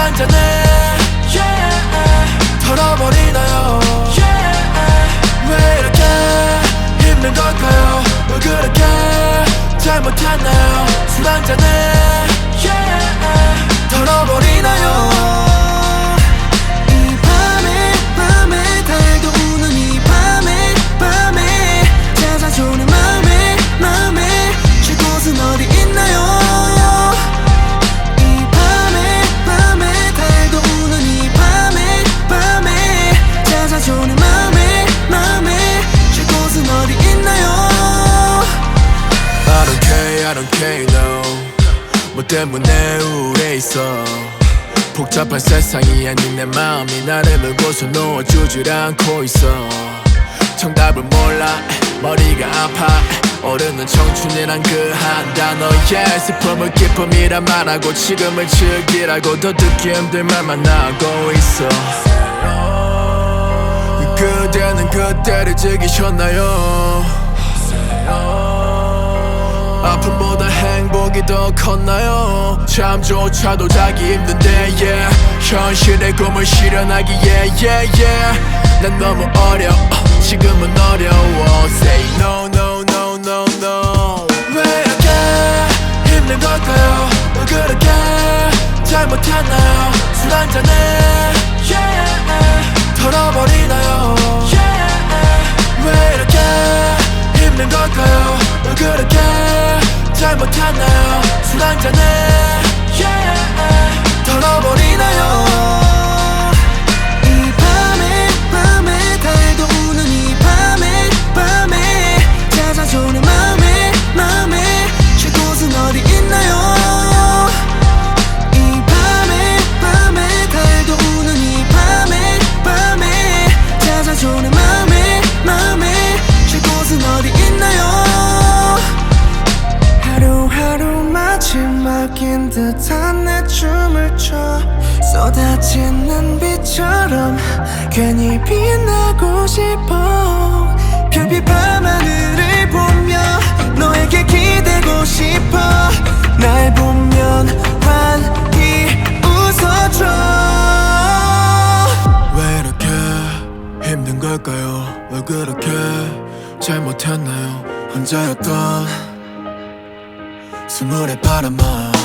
한잔해 털어버리나요 왜 이렇게 힘든 걸까요 왜 그렇게 잘못했나요 술 한잔해 털어버리나요 이 밤에 밤에 달도 우는 이 밤에 밤에 찾아주는 마음에 마음에 쉴 곳은 어디 있나요 이 밤에 밤에 달도 우는 이 밤에 밤에 찾아주는 마음에 마음에 쉴 곳은 어디 있나요 I don't care no 뭐 때문에 우울해 있어 복잡한 세상이 아닌 내 마음이 나를 물고서 놓아주질 않고 있어 정답을 몰라 머리가 아파 오르는 청춘이란 그 한 단어에 슬픔을 기쁨이란 말하고 지금을 즐기라고 더 듣기 힘든 말만 하고 있어 그대는 그때를 즐기셨나요 아픔보다 행복이 더 컸나요 잠조차도 자기 힘든데 yeah. 현실의 꿈을 실현하기에 yeah, yeah. 난 너무 어려 지금은 어려워 Say no no no no no 왜 이렇게 힘든 걸까요 왜 그렇게 잘못했나요 술 한잔해 털어버리나요 왜 이렇게 힘든 걸까요 왜 그렇게 잘못했나요 술 한잔해 털어버리나요 이 밤에 밤에 달도 우는 이 밤에 밤에 찾아주는 마음에 마음에 쉴 곳은 어디 있나요 이 밤에 밤에 달도 우는 이 밤에 밤에 찾아주는 마음에 마음에 쉴 곳은 어디 있나요 하루하루 마지막인 듯한 내 춤을 춰 쏟아지는 빛처럼 괜히 빛나고 싶어 별빛 밤하늘을 보며 너에게 기대고 싶어 날 보면 환히 웃어줘 왜 이렇게 힘든 걸까요 왜 그렇게 잘못했나요 혼자였던 스물의 바람아